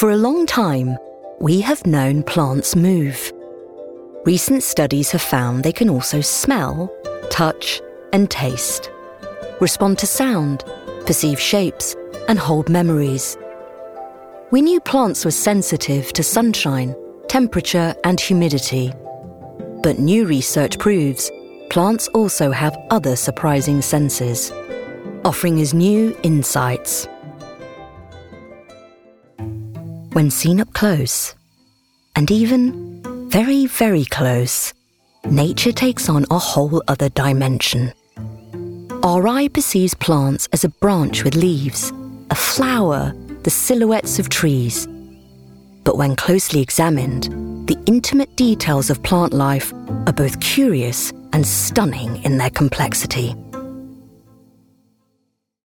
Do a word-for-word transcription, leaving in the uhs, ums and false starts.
For a long time, we have known plants move. Recent studies have found they can also smell, touch, and taste, respond to sound, perceive shapes, and hold memories. We knew plants were sensitive to sunshine, temperature, and humidity. But new research proves plants also have other surprising senses, offering us new insights. When seen up close, and even very, very close, nature takes on a whole other dimension. Our eye perceives plants as a branch with leaves, a flower, the silhouettes of trees. But when closely examined, the intimate details of plant life are both curious and stunning in their complexity.